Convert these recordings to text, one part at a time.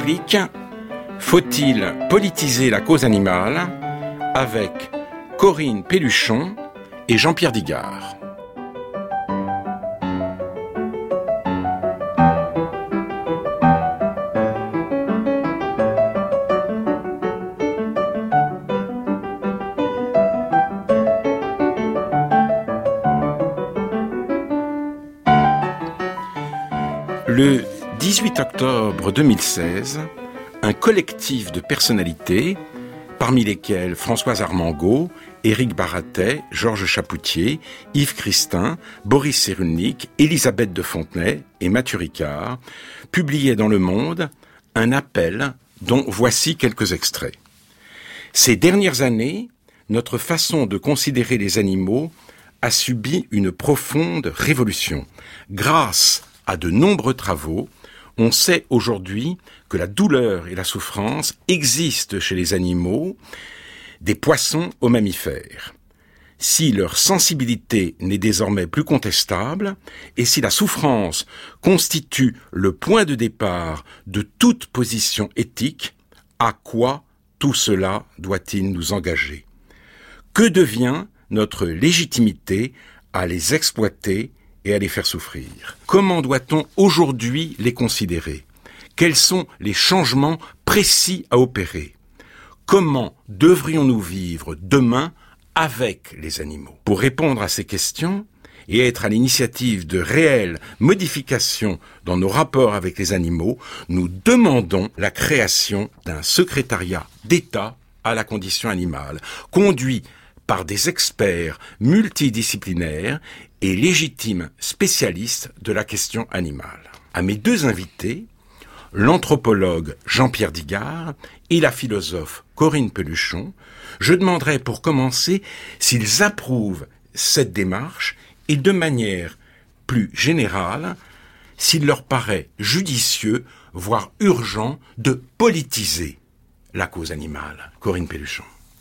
République, faut-il politiser la cause animale, avec Corinne Pelluchon et Jean-Pierre Digard. Le 18 octobre 2016, un collectif de personnalités, parmi lesquelles Françoise Armangaud, Éric Baratet, Georges Chapoutier, Yves Christin, Boris Cyrulnik, Elisabeth de Fontenay et Mathieu Ricard, publiait dans Le Monde un appel dont voici quelques extraits. Ces dernières années, notre façon de considérer les animaux a subi une profonde révolution. Grâce à de nombreux travaux, on sait aujourd'hui que la douleur et la souffrance existent chez les animaux, des poissons aux mammifères. Si leur sensibilité n'est désormais plus contestable, et si la souffrance constitue le point de départ de toute position éthique, à quoi tout cela doit-il nous engager ? Que devient notre légitimité à les exploiter et à les faire souffrir? Comment doit-on aujourd'hui les considérer? Quels sont les changements précis à opérer? Comment devrions-nous vivre demain avec les animaux? Pour répondre à ces questions et être à l'initiative de réelles modifications dans nos rapports avec les animaux, nous demandons la création d'un secrétariat d'État à la condition animale, conduit par des experts multidisciplinaires et légitimes spécialistes de la question animale. À mes deux invités, l'anthropologue Jean-Pierre Digard et la philosophe Corinne Pelluchon, je demanderai pour commencer s'ils approuvent cette démarche et de manière plus générale, s'il leur paraît judicieux, voire urgent, de politiser la cause animale. Corinne Pelluchon.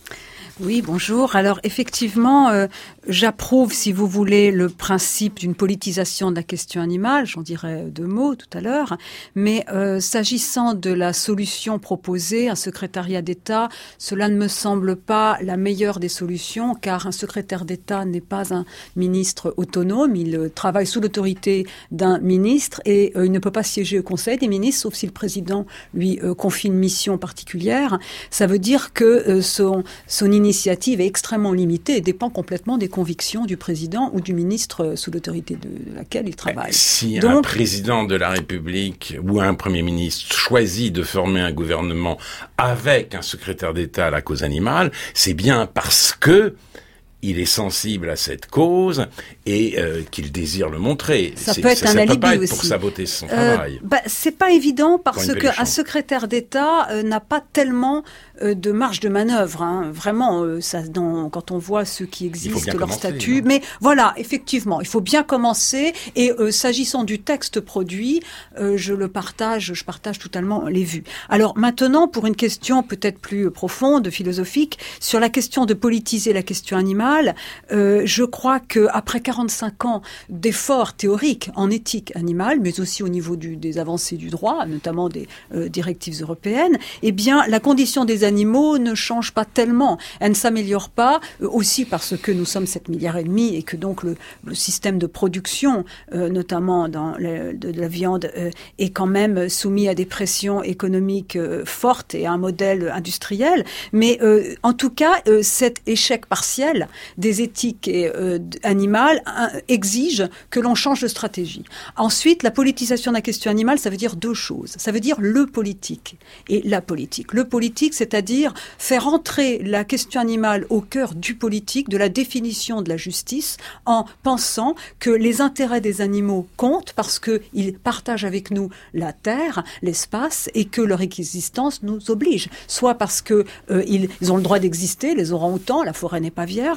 Oui, bonjour. Alors effectivement, j'approuve, si vous voulez, le principe d'une politisation de la question animale. J'en dirai deux mots tout à l'heure. Mais s'agissant de la solution proposée, un secrétariat d'État, cela ne me semble pas la meilleure des solutions, car un secrétaire d'État n'est pas un ministre autonome. Il travaille sous l'autorité d'un ministre et il ne peut pas siéger au Conseil des ministres, sauf si le président lui confie une mission particulière. Ça veut dire que son initiative est extrêmement limitée et dépend complètement des convictions du président ou du ministre sous l'autorité de laquelle il travaille. Si un président de la République ou un Premier ministre choisit de former un gouvernement avec un secrétaire d'État à la cause animale, c'est bien parce que il est sensible à cette cause et qu'il désire le montrer. Ça peut être un alibi peut pas être aussi. Pour saboter son travail. C'est pas évident parce qu'un secrétaire d'État n'a pas tellement de marge de manœuvre. Hein. Vraiment, quand on voit ceux qui existent, leur statut. Mais voilà, effectivement, il faut bien commencer. Et s'agissant du texte produit, je partage totalement les vues. Alors maintenant, pour une question peut-être plus profonde, philosophique, sur la question de politiser la question animale, je crois qu'après 45 ans d'efforts théoriques en éthique animale, mais aussi au niveau des avancées du droit, notamment des directives européennes, eh bien, la condition des animaux ne change pas tellement. Elle ne s'améliore pas, aussi parce que nous sommes 7,5 milliards et que donc le système de production, notamment de la viande, est quand même soumis à des pressions économiques fortes et à un modèle industriel. Mais en tout cas, cet échec partiel des éthiques animales exige que l'on change de stratégie. Ensuite, la politisation de la question animale, ça veut dire deux choses. Ça veut dire le politique et la politique. Le politique, c'est-à-dire faire entrer la question animale au cœur du politique, de la définition de la justice, en pensant que les intérêts des animaux comptent parce qu'ils partagent avec nous la terre, l'espace, et que leur existence nous oblige. Soit parce que ils ont le droit d'exister, les orang-outans, la forêt n'est pas vierge,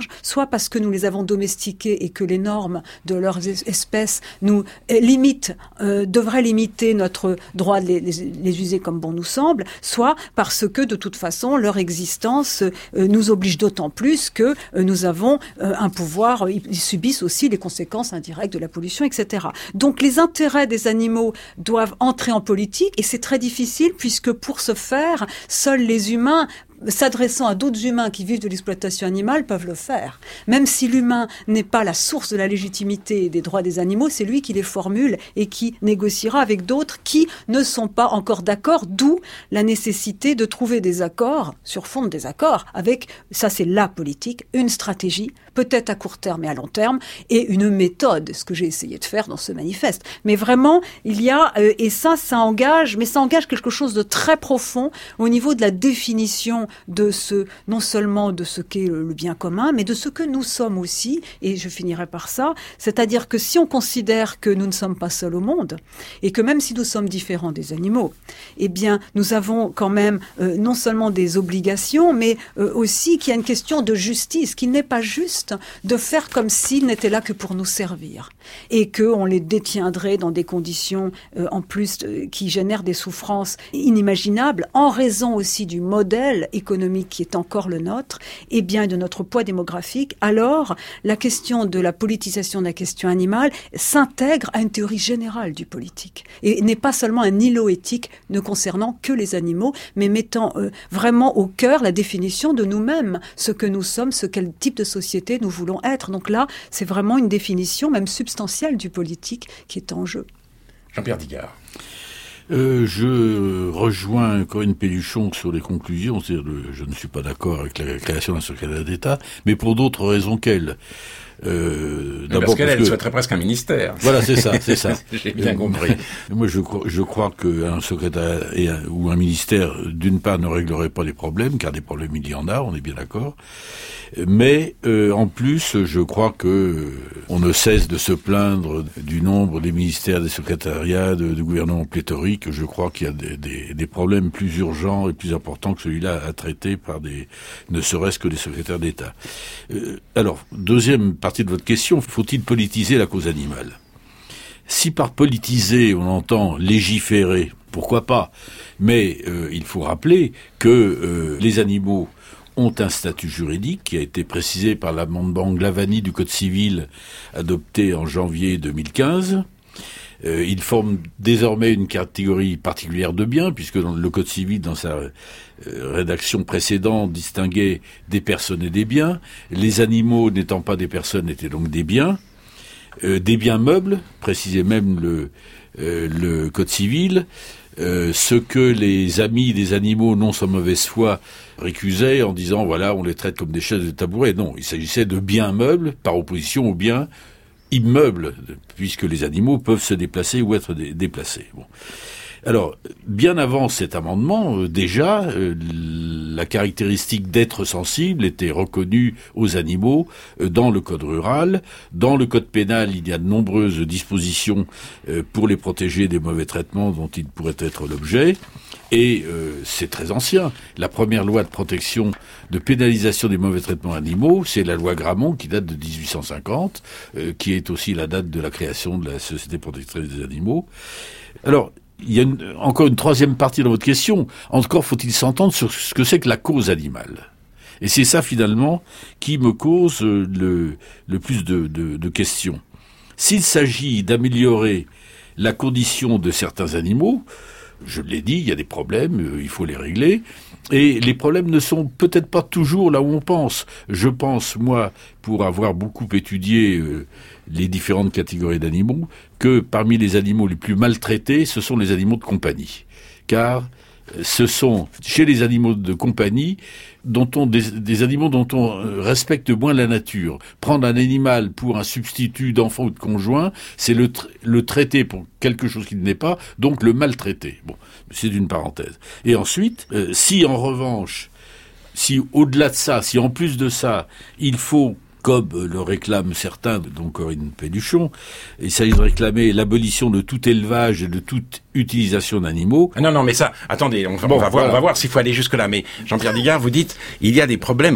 soit parce que nous les avons domestiqués et que les normes de leurs espèces nous limitent, devraient limiter notre droit de les user comme bon nous semble, soit parce que de toute façon leur existence nous oblige d'autant plus que nous avons un pouvoir, ils subissent aussi les conséquences indirectes de la pollution, etc. Donc les intérêts des animaux doivent entrer en politique et c'est très difficile puisque pour ce faire, seuls les humains s'adressant à d'autres humains qui vivent de l'exploitation animale peuvent le faire. Même si l'humain n'est pas la source de la légitimité des droits des animaux, c'est lui qui les formule et qui négociera avec d'autres qui ne sont pas encore d'accord, d'où la nécessité de trouver des accords, sur fond de désaccords, avec, ça c'est la politique, une stratégie, peut-être à court terme et à long terme, et une méthode, ce que j'ai essayé de faire dans ce manifeste. Mais vraiment, il y a, et ça engage quelque chose de très profond au niveau de la définition de non seulement de ce qu'est le bien commun, mais de ce que nous sommes aussi, et je finirai par ça, c'est-à-dire que si on considère que nous ne sommes pas seuls au monde, et que même si nous sommes différents des animaux, eh bien, nous avons quand même non seulement des obligations, mais aussi qu'il y a une question de justice, qu'il n'est pas juste de faire comme s'ils n'étaient là que pour nous servir, et qu'on les détiendrait dans des conditions, en plus, qui génèrent des souffrances inimaginables, en raison aussi du modèle économique qui est encore le nôtre, et bien de notre poids démographique, alors la question de la politisation de la question animale s'intègre à une théorie générale du politique, et n'est pas seulement un îlot éthique ne concernant que les animaux, mais mettant vraiment au cœur la définition de nous-mêmes, ce que nous sommes, quel type de société nous voulons être. Donc là, c'est vraiment une définition, même substantielle, du politique qui est en jeu. Jean-Pierre Digard. Je rejoins Corinne Pelluchon sur les conclusions, c'est-à-dire je ne suis pas d'accord avec la création d'un secrétaire d'État, mais pour d'autres raisons qu'elle. D'abord parce qu'elle souhaiterait presque un ministère. Voilà, c'est ça. J'ai bien compris. Moi, je crois qu'un secrétaire ou un ministère, d'une part, ne réglerait pas les problèmes, car des problèmes il y en a, on est bien d'accord. Mais en plus, je crois que on ne cesse de se plaindre du nombre des ministères, des secrétariats, de gouvernements pléthoriques. Je crois qu'il y a des problèmes plus urgents et plus importants que celui-là à traiter par ne serait-ce que des secrétaires d'État. Alors, deuxième partie de votre question, faut-il politiser la cause animale ? Si par politiser, on entend légiférer, pourquoi pas ? Mais il faut rappeler que les animaux ont un statut juridique qui a été précisé par l'amendement Glavany du Code civil adopté en janvier 2015. Ils forment désormais une catégorie particulière de biens, puisque le Code civil, dans sa rédaction précédente, distinguait des personnes et des biens. Les animaux, n'étant pas des personnes, étaient donc des biens. Des biens meubles, précisait même le Code civil. Ce que les amis des animaux non sans mauvaise foi récusaient en disant voilà, on les traite comme des chaises de tabouret. Non, il s'agissait de biens meubles par opposition aux biens immeubles, puisque les animaux peuvent se déplacer ou être déplacés. Bon. Alors, bien avant cet amendement, déjà, la caractéristique d'être sensible était reconnue aux animaux dans le code rural. Dans le code pénal, il y a de nombreuses dispositions pour les protéger des mauvais traitements dont ils pourraient être l'objet. Et c'est très ancien. La première loi de protection, de pénalisation des mauvais traitements animaux, c'est la loi Grammont qui date de 1850, qui est aussi la date de la création de la Société protectrice des animaux. Alors, il y a encore une troisième partie dans votre question. Encore faut-il s'entendre sur ce que c'est que la cause animale. Et c'est ça, finalement, qui me cause le plus de questions. S'il s'agit d'améliorer la condition de certains animaux, je l'ai dit, il y a des problèmes, il faut les régler. Et les problèmes ne sont peut-être pas toujours là où on pense. Je pense, moi, pour avoir beaucoup étudié les différentes catégories d'animaux, que parmi les animaux les plus maltraités, ce sont les animaux de compagnie. Car ce sont, chez les animaux de compagnie, des animaux dont on respecte moins la nature. Prendre un animal pour un substitut d'enfant ou de conjoint, c'est le traiter pour quelque chose qui ne l'est pas, donc le maltraiter. Bon, c'est une parenthèse. Et ensuite, si en revanche, si au-delà de ça, si en plus de ça, il faut, comme le réclament certains, dont Corinne Pelluchon, il s'agit de réclamer l'abolition de tout élevage et de toute utilisation d'animaux. Ah non, mais ça, attendez, on va voir s'il faut aller jusque-là. Mais Jean-Pierre Digard, vous dites, il y a des problèmes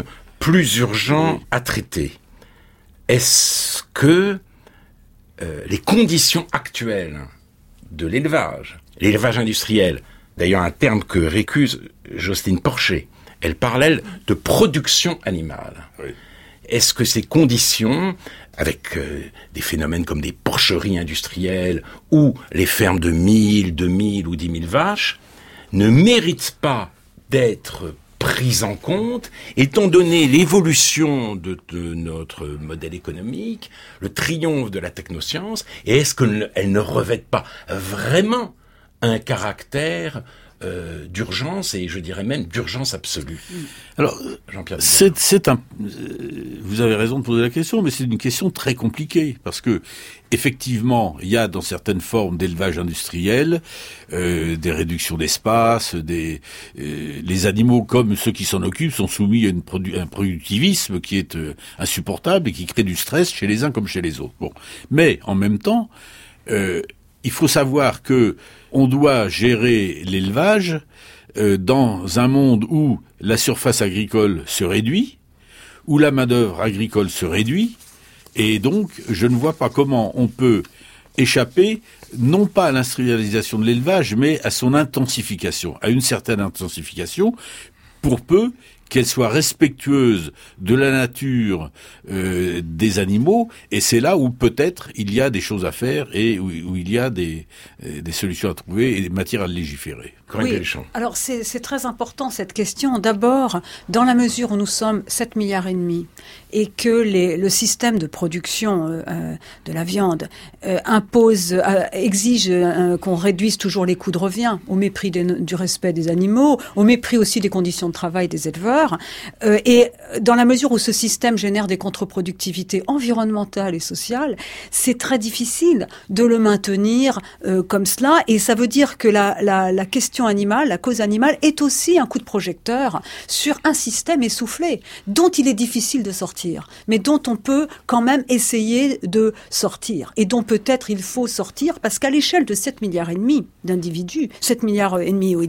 plus urgent à traiter. Est-ce que les conditions actuelles de l'élevage industriel, d'ailleurs un terme que récuse Jocelyne Porcher, elle parle, elle, de production animale. Oui. Est-ce que ces conditions, avec des phénomènes comme des porcheries industrielles ou les fermes de 1000, 2000 ou 10 000 vaches, ne méritent pas d'être prises en compte, étant donné l'évolution de notre modèle économique, le triomphe de la technoscience, et est-ce qu'elles ne revêtent pas vraiment un caractère d'urgence, et je dirais même d'urgence absolue. Alors, Jean-Pierre vous avez raison de poser la question, mais c'est une question très compliquée, parce que, effectivement, il y a dans certaines formes d'élevage industriel, des réductions d'espace, les animaux, comme ceux qui s'en occupent, sont soumis à un productivisme qui est insupportable et qui crée du stress chez les uns comme chez les autres. Bon. Mais, en même temps, il faut savoir que on doit gérer l'élevage dans un monde où la surface agricole se réduit, où la main-d'œuvre agricole se réduit, et donc je ne vois pas comment on peut échapper non pas à l'industrialisation de l'élevage, mais à son intensification, à une certaine intensification, pour peu qu'elle soit respectueuse de la nature des animaux, et c'est là où peut-être il y a des choses à faire et où il y a des solutions à trouver et des matières à légiférer. Oui, alors c'est très important cette question. D'abord, dans la mesure où nous sommes 7,5 milliards et que le système de production de la viande exige qu'on réduise toujours les coûts de revient au mépris du respect des animaux, au mépris aussi des conditions de travail des éleveurs, et dans la mesure où ce système génère des contre-productivités environnementales et sociales, c'est très difficile de le maintenir comme cela, et ça veut dire que la question animale, la cause animale est aussi un coup de projecteur sur un système essoufflé dont il est difficile de sortir, mais dont on peut quand même essayer de sortir, et dont peut-être il faut sortir parce qu'à l'échelle de 7,5 milliards d'individus, 7,5 milliards oui,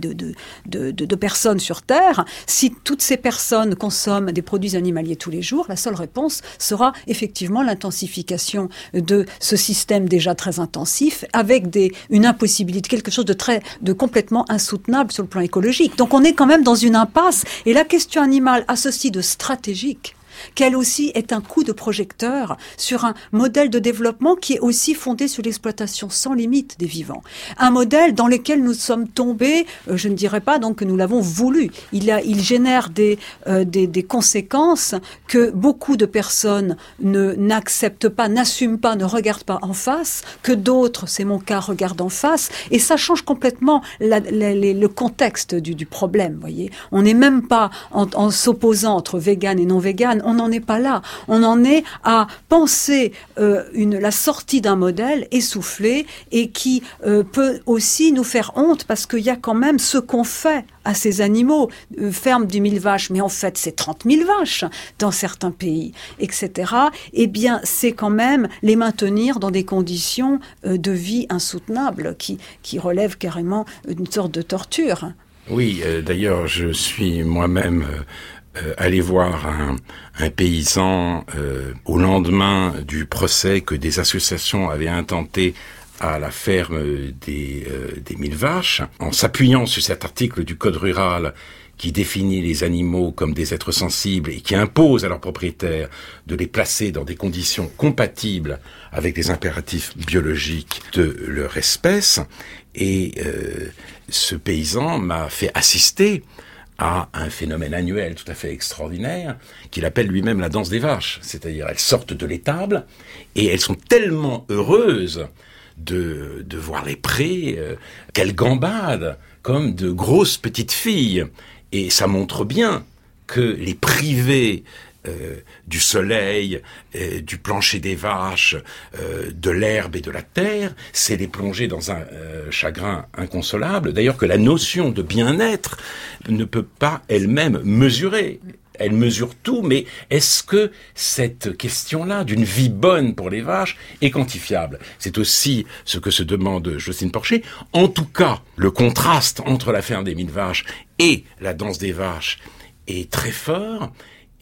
de personnes sur Terre, si toutes ces personnes consomment des produits animaliers tous les jours, la seule réponse sera effectivement l'intensification de ce système déjà très intensif, avec une impossibilité, quelque chose de complètement insoutenable sur le plan écologique. Donc on est quand même dans une impasse, et la question animale a ceci de stratégique, qu'elle aussi est un coup de projecteur sur un modèle de développement qui est aussi fondé sur l'exploitation sans limite des vivants. Un modèle dans lequel nous sommes tombés, je ne dirais pas donc que nous l'avons voulu. Il génère des conséquences que beaucoup de personnes n'acceptent pas, n'assument pas, ne regardent pas en face, que d'autres, c'est mon cas, regardent en face, et ça change complètement le contexte du problème, voyez. On n'est même pas en s'opposant entre vegan et non vegan. On n'en est pas là. On en est à penser la sortie d'un modèle essoufflé et qui peut aussi nous faire honte, parce qu'il y a quand même ce qu'on fait à ces animaux. Ferme 10 000 vaches, mais en fait c'est 30 000 vaches dans certains pays, etc. Eh bien, c'est quand même les maintenir dans des conditions de vie insoutenables qui relèvent carrément d'une sorte de torture. Oui, d'ailleurs, je suis moi-même aller voir un paysan au lendemain du procès que des associations avaient intenté à la ferme des 1000 vaches, en s'appuyant sur cet article du Code rural qui définit les animaux comme des êtres sensibles et qui impose à leurs propriétaires de les placer dans des conditions compatibles avec les impératifs biologiques de leur espèce. Et ce paysan m'a fait assister à un phénomène annuel tout à fait extraordinaire qu'il appelle lui-même la danse des vaches. C'est-à-dire, elles sortent de l'étable et elles sont tellement heureuses de voir les prés qu'elles gambadent comme de grosses petites filles. Et ça montre bien que les privés du soleil, du plancher des vaches, de l'herbe et de la terre, c'est les plonger dans un chagrin inconsolable. D'ailleurs que la notion de bien-être ne peut pas elle-même mesurer. Elle mesure tout, mais est-ce que cette question-là d'une vie bonne pour les vaches est quantifiable? C'est aussi ce que se demande Jocelyne Porcher. En tout cas, le contraste entre la ferme des 1000 vaches et la danse des vaches est très fort.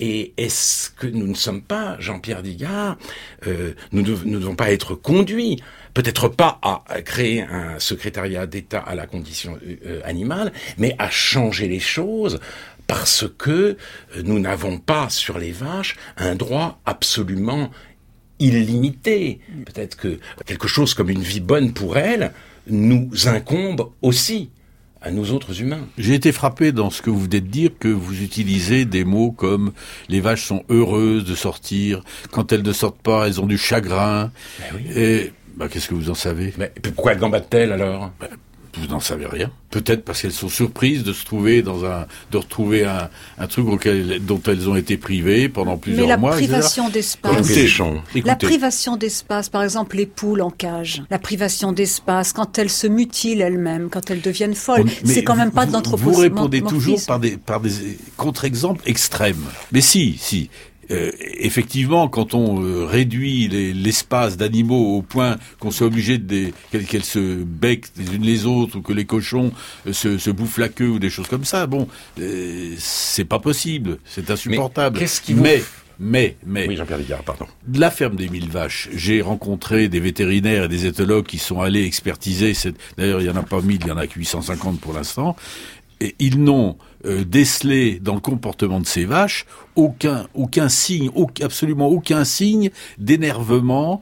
Et est-ce que nous ne sommes pas, Jean-Pierre Digard, nous ne devons pas être conduits, peut-être pas à créer un secrétariat d'État à la condition animale, mais à changer les choses, parce que nous n'avons pas sur les vaches un droit absolument illimité. Peut-être que quelque chose comme une vie bonne pour elles nous incombe aussi, à nous autres humains. J'ai été frappé dans ce que vous venez de dire, que vous utilisez des mots comme « les vaches sont heureuses de sortir, quand elles ne sortent pas, elles ont du chagrin ». Et qu'est-ce que vous en savez ? Mais pourquoi elles gambadent-elles alors ? Vous n'en savez rien. Peut-être parce qu'elles sont surprises de se trouver de retrouver un truc dont elles ont été privées pendant plusieurs mois. Mais la privation d'espace. Écoutez. La privation d'espace, par exemple les poules en cage. La privation d'espace, quand elles se mutilent elles-mêmes, quand elles deviennent folles, c'est quand même pas de l'anthropomorphisme. Vous répondez toujours par des contre-exemples extrêmes. Mais si. Effectivement, quand on réduit l'espace d'animaux au point qu'on soit obligé qu'elles se becquent les unes les autres, ou que les cochons se bouffent la queue, ou des choses comme ça, c'est pas possible, c'est insupportable. Mais qu'est-ce qui Mais, oui, Jean-Pierre Digard, pardon. De la ferme des 1000 vaches, j'ai rencontré des vétérinaires et des éthologues qui sont allés expertiser, d'ailleurs il y en a pas 1000, il y en a que 850 pour l'instant, et ils n'ont décelé dans le comportement de ces vaches aucun signe, absolument aucun signe d'énervement,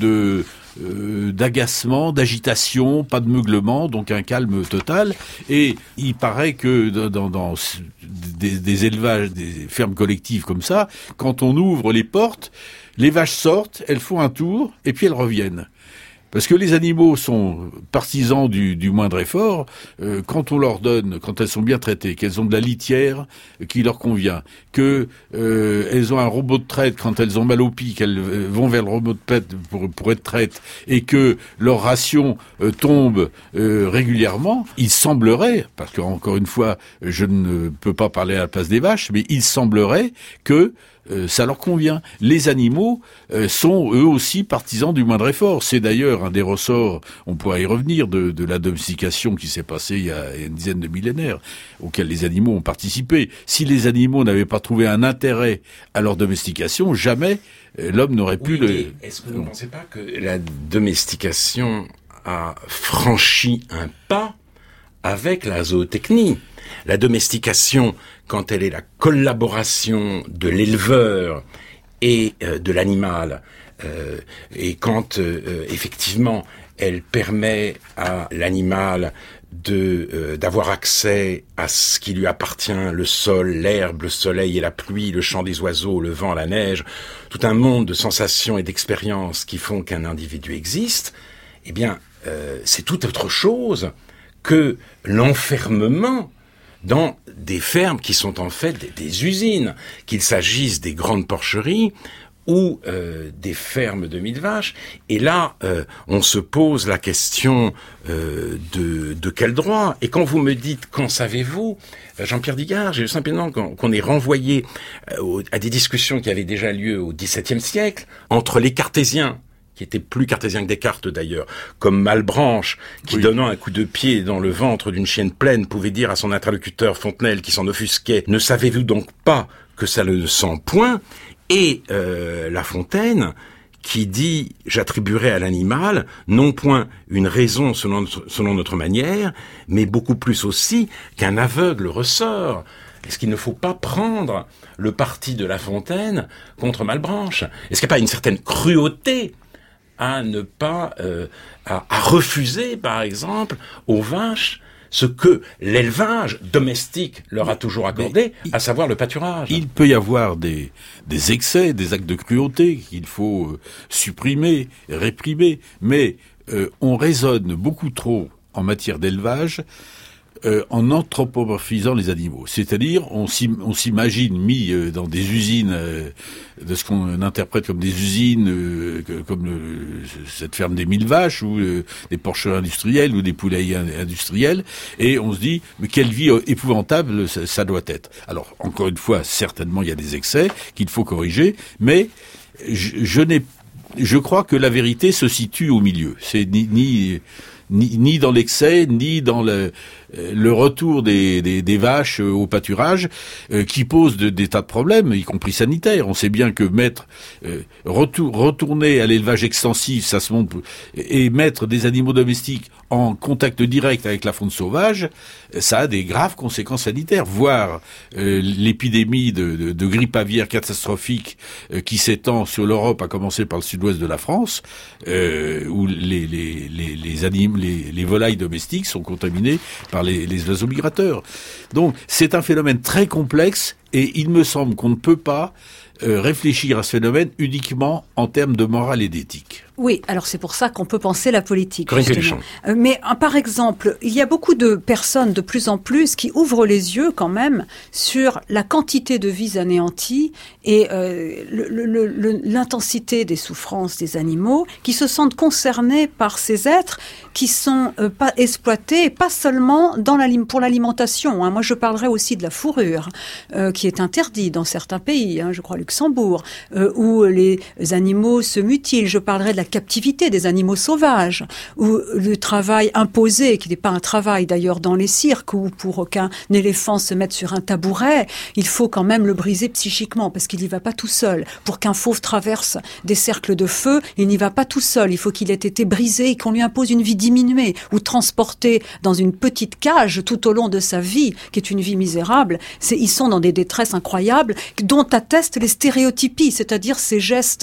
d'agacement, d'agitation, pas de meuglement, donc un calme total. Et il paraît que dans des élevages, des fermes collectives comme ça, quand on ouvre les portes, les vaches sortent, elles font un tour et puis elles reviennent. Parce que les animaux sont partisans du moindre effort. Quand on leur donne, quand elles sont bien traitées, qu'elles ont de la litière qui leur convient, que elles ont un robot de traite quand elles ont mal au pied, qu'elles vont vers le robot de traite pour être traites, et que leur ration tombe régulièrement, il semblerait, parce que encore une fois, je ne peux pas parler à la place des vaches, mais il semblerait que ça leur convient. Les animaux sont eux aussi partisans du moindre effort. C'est d'ailleurs un des ressorts, on pourra y revenir, de la domestication qui s'est passée il y a une dizaine de millénaires, auquel les animaux ont participé. Si les animaux n'avaient pas trouvé un intérêt à leur domestication, jamais l'homme n'aurait pu Est-ce que vous ne pensez pas que la domestication a franchi un pas avec la zootechnie ? La domestication, quand elle est la collaboration de l'éleveur et de l'animal, et quand effectivement elle permet à l'animal d'avoir accès à ce qui lui appartient, le sol, l'herbe, le soleil et la pluie, le chant des oiseaux, le vent, la neige, tout un monde de sensations et d'expériences qui font qu'un individu existe, eh bien, c'est tout autre chose que l'enfermement dans des fermes qui sont en fait des usines, qu'il s'agisse des grandes porcheries ou des fermes de 1000 vaches. Et là, on se pose la question de quel droit. Et quand vous me dites « qu'en savez-vous » Jean-Pierre Digard, j'ai le sentiment qu'on est renvoyé à des discussions qui avaient déjà lieu au XVIIe siècle entre les cartésiens, qui était plus cartésien que Descartes d'ailleurs, comme Malebranche, qui donnant un coup de pied dans le ventre d'une chienne pleine, pouvait dire à son interlocuteur Fontenelle, qui s'en offusquait, « Ne savez-vous donc pas que ça ne sent point ?» Et La Fontaine, qui dit « J'attribuerai à l'animal non point une raison selon notre manière, mais beaucoup plus aussi qu'un aveugle ressort. » Est-ce qu'il ne faut pas prendre le parti de La Fontaine contre Malebranche ? Est-ce qu'il n'y a pas une certaine cruauté à ne pas, à refuser, par exemple, aux vaches ce que l'élevage domestique leur a toujours accordé, à savoir le pâturage. Il peut y avoir des excès, des actes de cruauté qu'il faut supprimer, réprimer, mais on raisonne beaucoup trop en matière d'élevage en anthropomorphisant les animaux. C'est-à-dire, on s'imagine mis dans des usines, de ce qu'on interprète comme des usines, comme cette ferme des 1000 vaches, ou des porcheries industrielles, ou des poulaillers industriels, et on se dit, mais quelle vie épouvantable ça doit être. Alors, encore une fois, certainement, il y a des excès qu'il faut corriger, mais je crois que la vérité se situe au milieu. C'est ni dans l'excès, ni dans le retour des vaches au pâturage, qui pose des tas de problèmes, y compris sanitaires. On sait bien que retourner à l'élevage extensif, ça se montre, et mettre des animaux domestiques en contact direct avec la faune sauvage, ça a des graves conséquences sanitaires. Voir l'épidémie de grippe aviaire catastrophique qui s'étend sur l'Europe, à commencer par le sud-ouest de la France, où les volailles domestiques sont contaminées par les oiseaux migrateurs. Donc c'est un phénomène très complexe et il me semble qu'on ne peut pas réfléchir à ce phénomène uniquement en termes de morale et d'éthique. Oui, alors c'est pour ça qu'on peut penser la politique. Mais par exemple, il y a beaucoup de personnes de plus en plus qui ouvrent les yeux quand même sur la quantité de vies anéanties et l'intensité des souffrances des animaux, qui se sentent concernés par ces êtres qui sont pas exploités, et pas seulement pour l'alimentation. Moi, je parlerai aussi de la fourrure, qui est interdite dans certains pays, je crois Luxembourg, où les animaux se mutilent. Je parlerai de la captivité des animaux sauvages, ou le travail imposé, qui n'est pas un travail d'ailleurs dans les cirques, où pour qu'un éléphant se mette sur un tabouret, il faut quand même le briser psychiquement, parce qu'il n'y va pas tout seul. Pour qu'un fauve traverse des cercles de feu, il n'y va pas tout seul. Il faut qu'il ait été brisé et qu'on lui impose une vie diminuée, ou transporté dans une petite cage tout au long de sa vie, qui est une vie misérable. Ils sont dans des détresses incroyables, dont attestent les stéréotypies, c'est-à-dire ces gestes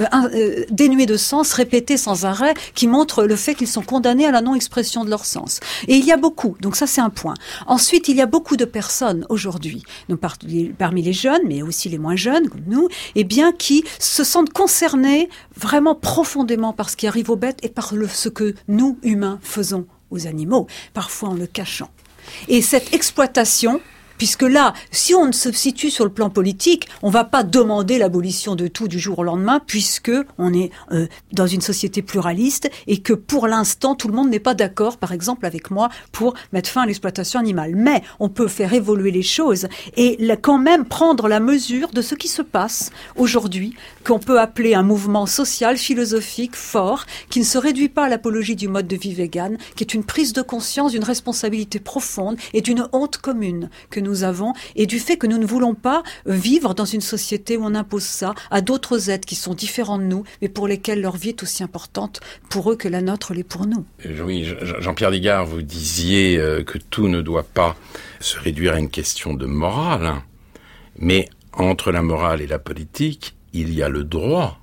dénués de sens, répétés sans arrêt, qui montrent le fait qu'ils sont condamnés à la non-expression de leur sens. Et il y a beaucoup, donc ça c'est un point. Ensuite, il y a beaucoup de personnes aujourd'hui, donc parmi les jeunes, mais aussi les moins jeunes, comme nous, qui se sentent concernés vraiment profondément par ce qui arrive aux bêtes et par ce que nous, humains, faisons aux animaux, parfois en le cachant. Et cette exploitation, puisque là, si on se situe sur le plan politique, on ne va pas demander l'abolition de tout du jour au lendemain, puisque on est dans une société pluraliste et que pour l'instant, tout le monde n'est pas d'accord, par exemple avec moi, pour mettre fin à l'exploitation animale. Mais on peut faire évoluer les choses et quand même prendre la mesure de ce qui se passe aujourd'hui, qu'on peut appeler un mouvement social, philosophique, fort, qui ne se réduit pas à l'apologie du mode de vie vegan, qui est une prise de conscience d'une responsabilité profonde et d'une honte commune que nous avons, et du fait que nous ne voulons pas vivre dans une société où on impose ça à d'autres êtres qui sont différents de nous, mais pour lesquels leur vie est aussi importante pour eux que la nôtre l'est pour nous. Oui, Jean-Pierre Digard, vous disiez que tout ne doit pas se réduire à une question de morale, mais entre la morale et la politique, il y a le droit.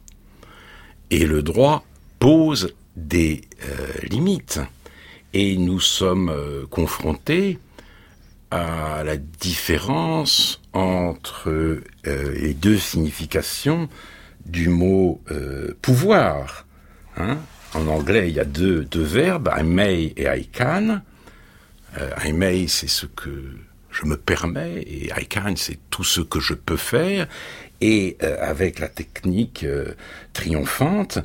Et le droit pose des limites. Et nous sommes confrontés à la différence entre les deux significations du mot pouvoir. En anglais, il y a deux verbes, I may et I can. I may, c'est ce que je me permets, et I can, c'est tout ce que je peux faire. Et avec la technique triomphante,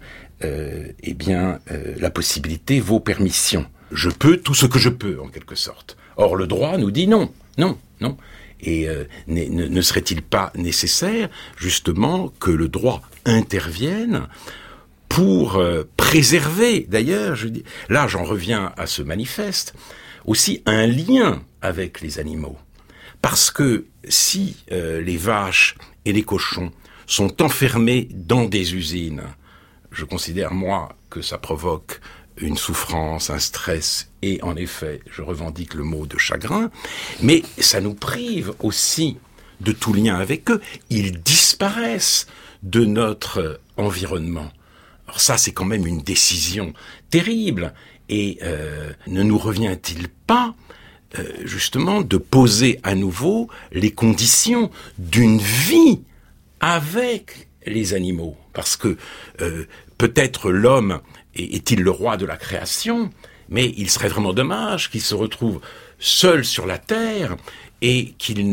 la possibilité vaut permission. Je peux tout ce que je peux, en quelque sorte. Or, le droit nous dit non, non, non. Et ne serait-il pas nécessaire, justement, que le droit intervienne pour préserver, d'ailleurs, là j'en reviens à ce manifeste, aussi un lien avec les animaux. Parce que si les vaches et les cochons sont enfermés dans des usines, je considère, moi, que ça provoque une souffrance, un stress, et en effet, je revendique le mot de chagrin, mais ça nous prive aussi de tout lien avec eux. Ils disparaissent de notre environnement. Alors ça, c'est quand même une décision terrible, et ne nous revient-il pas justement de poser à nouveau les conditions d'une vie avec les animaux? Parce que peut-être l'homme est-il le roi de la création, mais il serait vraiment dommage qu'il se retrouve seul sur la terre et qu'il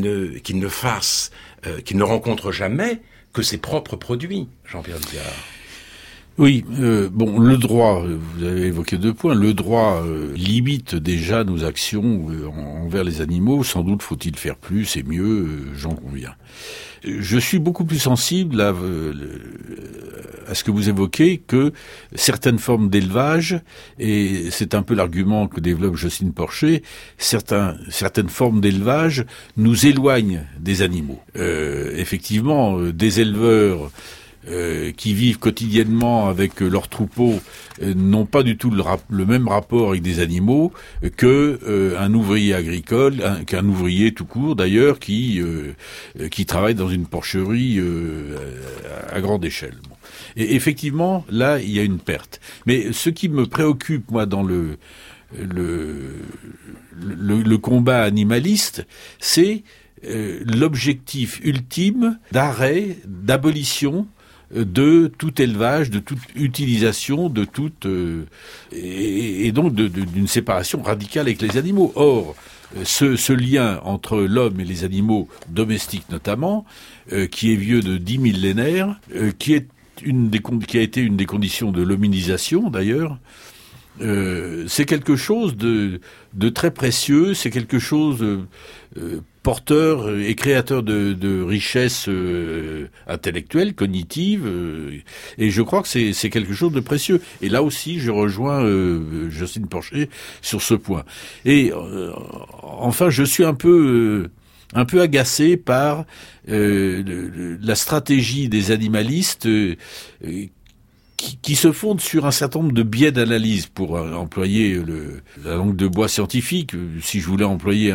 ne rencontre jamais que ses propres produits, Jean-Pierre Digard. Oui, le droit, vous avez évoqué 2 points. Le droit limite déjà nos actions envers les animaux. Sans doute faut-il faire plus et mieux, j'en conviens. Je suis beaucoup plus sensible à ce que vous évoquez que certaines formes d'élevage, et c'est un peu l'argument que développe Jocelyne Porcher, certaines formes d'élevage nous éloignent des animaux. Effectivement, des éleveurs qui vivent quotidiennement avec leurs troupeaux n'ont pas du tout le même rapport avec des animaux que un ouvrier agricole, qu'un ouvrier tout court d'ailleurs qui travaille dans une porcherie à grande échelle. Bon. Et effectivement, là, il y a une perte. Mais ce qui me préoccupe, moi, dans le combat animaliste, c'est l'objectif ultime d'arrêt, d'abolition de tout élevage, de toute utilisation, de toute et donc d'une séparation radicale avec les animaux. Or, ce lien entre l'homme et les animaux domestiques notamment, qui est vieux de 10 millénaires, qui a été une des conditions de l'hominisation d'ailleurs, c'est quelque chose de très précieux, c'est quelque chose porteur et créateur de richesses intellectuelles, cognitives, et je crois que c'est quelque chose de précieux. Et là aussi, je rejoins Jocelyne Porcher sur ce point. Et enfin, je suis un peu agacé par la stratégie des animalistes qui se fonde sur un certain nombre de biais d'analyse, pour employer la langue de bois scientifique. Si je voulais employer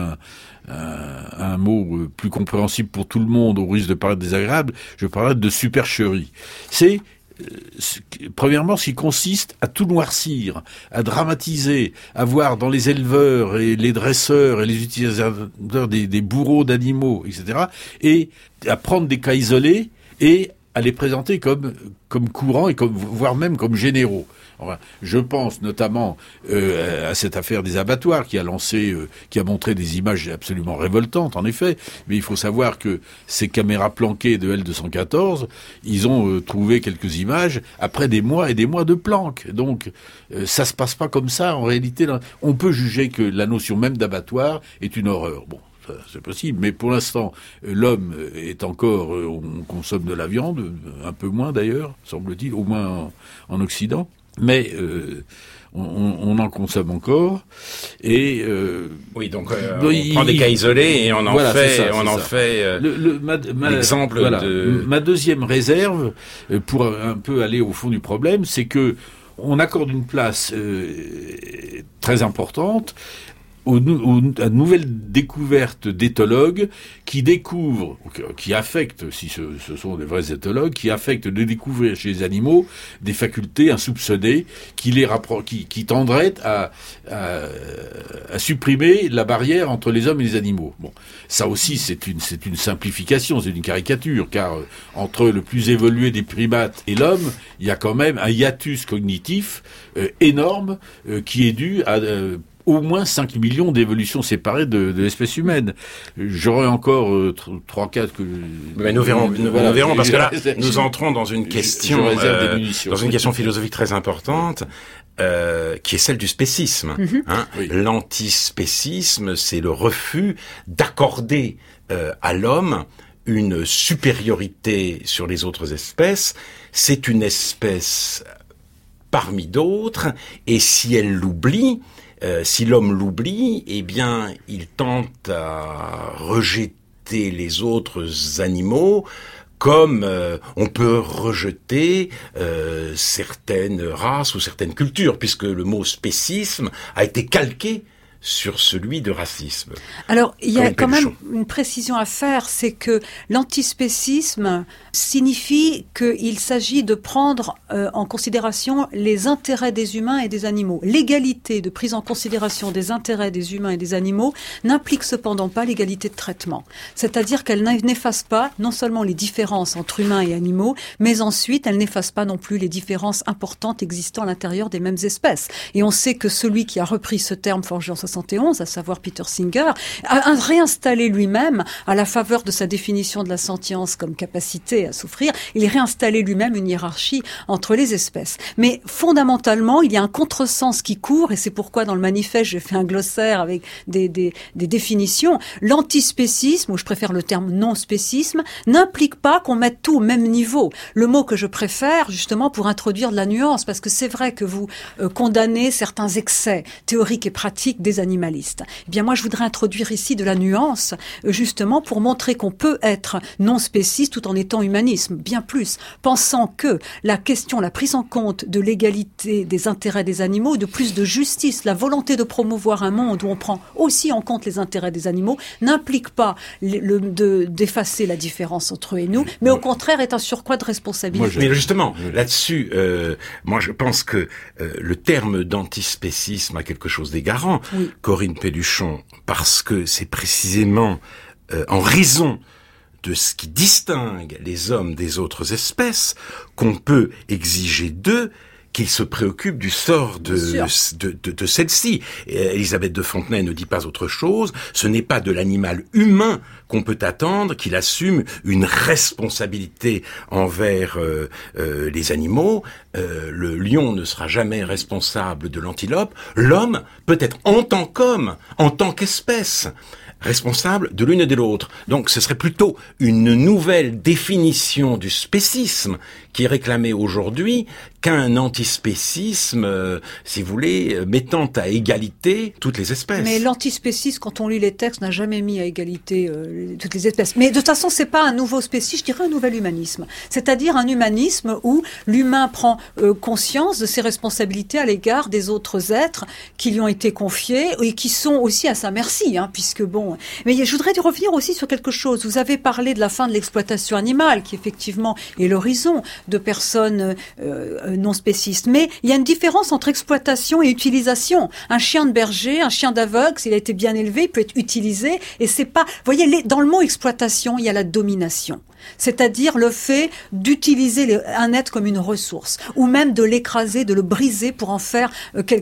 un mot plus compréhensible pour tout le monde, au risque de paraître désagréable, je parlerais de supercherie. C'est premièrement ce qui consiste à tout noircir, à dramatiser, à voir dans les éleveurs et les dresseurs et les utilisateurs des bourreaux d'animaux, etc., et à prendre des cas isolés et à les présenter comme courants et voire même comme généraux. Enfin, je pense notamment à cette affaire des abattoirs qui a montré des images absolument révoltantes, en effet. Mais il faut savoir que ces caméras planquées de L214, ils ont trouvé quelques images après des mois et des mois de planques. Donc, ça se passe pas comme ça. En réalité, on peut juger que la notion même d'abattoir est une horreur. Bon. C'est possible, mais pour l'instant, l'homme est encore, on consomme de la viande, un peu moins d'ailleurs, semble-t-il, au moins en Occident, mais on en consomme encore, et oui, donc on prend des cas isolés et on en fait l'exemple de... Ma deuxième réserve, pour un peu aller au fond du problème, c'est que on accorde une place très importante à de nouvelles découvertes d'éthologues qui découvrent, qui affectent, si ce sont des vrais éthologues, qui affectent de découvrir chez les animaux des facultés insoupçonnées qui tendraient à supprimer la barrière entre les hommes et les animaux. Bon, ça aussi c'est une simplification, c'est une caricature, car entre le plus évolué des primates et l'homme, il y a quand même un hiatus cognitif énorme qui est dû à au moins 5 millions d'évolutions séparées de l'espèce humaine. J'aurais encore 3-4 que... Mais nous verrons parce que là, nous entrons dans une question, philosophique très importante, qui est celle du spécisme. Mm-hmm. Oui. L'antispécisme, c'est le refus d'accorder à l'homme une supériorité sur les autres espèces. C'est une espèce parmi d'autres, et si elle l'oublie, si l'homme l'oublie, eh bien, il tente à rejeter les autres animaux comme on peut rejeter certaines races ou certaines cultures, puisque le mot spécisme a été calqué sur celui de racisme. Alors, il y a quand même une précision à faire, c'est que l'antispécisme signifie qu'il s'agit de prendre en considération les intérêts des humains et des animaux. L'égalité de prise en considération des intérêts des humains et des animaux n'implique cependant pas l'égalité de traitement. C'est-à-dire qu'elle n'efface pas non seulement les différences entre humains et animaux, mais ensuite elle n'efface pas non plus les différences importantes existant à l'intérieur des mêmes espèces. Et on sait que celui qui a repris ce terme forgé en 1971, à savoir Peter Singer, a réinstallé lui-même, à la faveur de sa définition de la sentience comme capacité à souffrir, il réinstallé lui-même une hiérarchie entre les espèces. Mais fondamentalement, il y a un contresens qui court, et c'est pourquoi dans le manifeste j'ai fait un glossaire avec des définitions. L'antispécisme, ou je préfère le terme non-spécisme, n'implique pas qu'on mette tout au même niveau. Le mot que je préfère, justement, pour introduire de la nuance, parce que c'est vrai que vous condamnez certains excès théoriques et pratiques des animalistes. Eh bien, moi, je voudrais introduire ici de la nuance, justement, pour montrer qu'on peut être non-spéciste tout en étant humanisme, bien plus, pensant que la question, la prise en compte de l'égalité des intérêts des animaux, de plus de justice, la volonté de promouvoir un monde où on prend aussi en compte les intérêts des animaux, n'implique pas d'effacer la différence entre eux et nous, mais au contraire est un surcroît de responsabilité. Mais justement, là-dessus, moi je pense que le terme d'antispécisme a quelque chose d'égarant, oui. Corinne Pelluchon, parce que c'est précisément en raison de ce qui distingue les hommes des autres espèces qu'on peut exiger d'eux qu'ils se préoccupent du sort de celle-ci. Elisabeth de Fontenay ne dit pas autre chose. Ce n'est pas de l'animal humain qu'on peut attendre qu'il assume une responsabilité envers les animaux. Le lion ne sera jamais responsable de l'antilope. L'homme peut être en tant qu'homme, en tant qu'espèce, responsable de l'une et de l'autre. Donc ce serait plutôt une nouvelle définition du spécisme qui est réclamée aujourd'hui qu'un antispécisme, si vous voulez, mettant à égalité toutes les espèces. Mais l'antispécisme, quand on lit les textes, n'a jamais mis à égalité toutes les espèces. Mais de toute façon, c'est pas un nouveau spécisme, je dirais un nouvel humanisme. C'est-à-dire un humanisme où l'humain prend conscience de ses responsabilités à l'égard des autres êtres qui lui ont été confiés et qui sont aussi à sa merci, puisque bon. Mais je voudrais revenir aussi sur quelque chose. Vous avez parlé de la fin de l'exploitation animale, qui effectivement est l'horizon de personnes non spécistes. Mais il y a une différence entre exploitation et utilisation. Un chien de berger, un chien d'aveugle, s'il a été bien élevé, il peut être utilisé. Et c'est pas, vous voyez, dans le mot exploitation, il y a la domination. C'est-à-dire le fait d'utiliser un être comme une ressource, ou même de l'écraser, de le briser pour en faire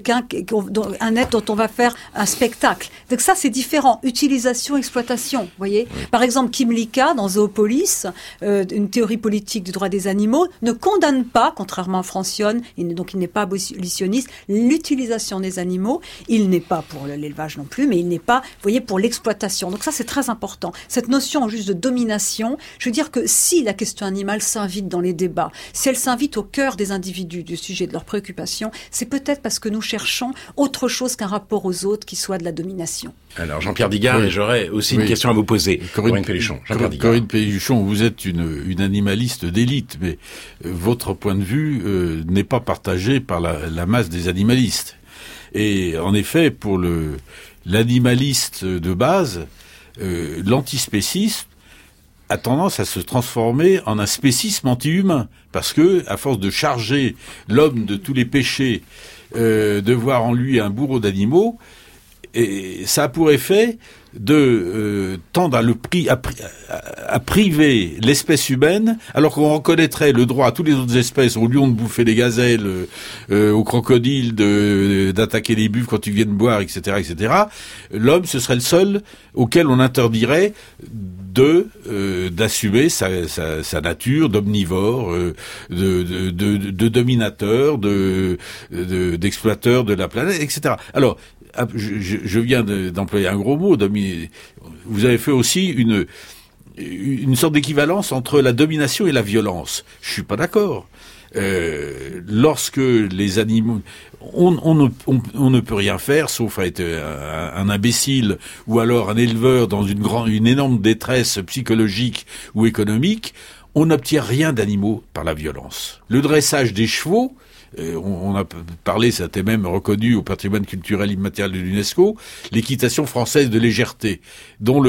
un être dont on va faire un spectacle. Donc ça, c'est différent. Utilisation, exploitation, vous voyez. Par exemple, Kim Lika, dans Zoopolis, une théorie politique du droit des animaux, ne condamne pas, contrairement à Francione, donc il n'est pas abolitionniste, l'utilisation des animaux. Il n'est pas pour l'élevage non plus, mais il n'est pas, vous voyez, pour l'exploitation. Donc ça, c'est très important. Cette notion juste de domination, je veux dire que si la question animale s'invite dans les débats, si elle s'invite au cœur des individus du sujet de leurs préoccupations, c'est peut-être parce que nous cherchons autre chose qu'un rapport aux autres qui soit de la domination. Alors Jean-Pierre Digard, et j'aurais aussi une question à vous poser. Corinne Pelluchon. Corinne Pelluchon, vous êtes une animaliste d'élite, mais votre point de vue n'est pas partagé par la masse des animalistes. Et en effet, pour l'animaliste de base, l'antispécisme a tendance à se transformer en un spécisme anti-humain, parce que, à force de charger l'homme de tous les péchés, de voir en lui un bourreau d'animaux, et ça a pour effet de tendre à priver l'espèce humaine, alors qu'on reconnaîtrait le droit à toutes les autres espèces, au lion de bouffer les gazelles, aux crocodiles d'attaquer les buffles quand ils viennent boire, etc., etc. L'homme, ce serait le seul auquel on interdirait d'assumer sa nature d'omnivore, de dominateur, d'exploiteur de la planète, etc. Alors, je viens d'employer un gros mot. Vous avez fait aussi une sorte d'équivalence entre la domination et la violence. Je suis pas d'accord. Lorsque les animaux, on ne peut rien faire sauf être un imbécile ou alors un éleveur dans une énorme détresse psychologique ou économique. On n'obtient rien d'animaux par la violence. Le dressage des chevaux, on a parlé, ça a été même reconnu au patrimoine culturel immatériel de l'UNESCO, l'équitation française de légèreté, dont